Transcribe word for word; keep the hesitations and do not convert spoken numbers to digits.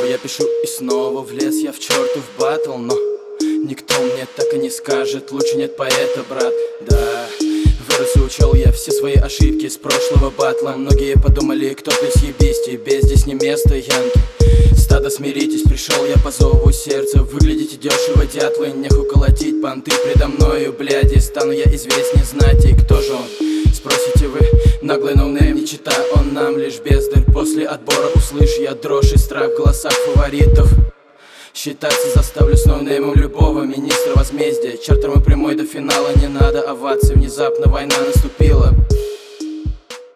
снова я пишу и снова влез я в чертов батл, но никто мне так и не скажет, лучше нет поэта, брат. Да, вырос и учел я все свои ошибки с прошлого батла. Многие подумали, кто ты съебись, тебе здесь не место, янки. Стадо, смиритесь, пришел я по зову сердца. Выглядите дешево, дятлы, нехуй колотить понты предо мною, бляди. Стану я известней знати, кто же он? Спросите вы, наглый ноунейм, не чита он нам лишь бездарь. После отбора услышь я дрожь и страх в голосах фаворитов. Считаться заставлю с ноунеймом любого министра возмездия. Чартер мой прямой до финала, не надо оваций, внезапно война наступила.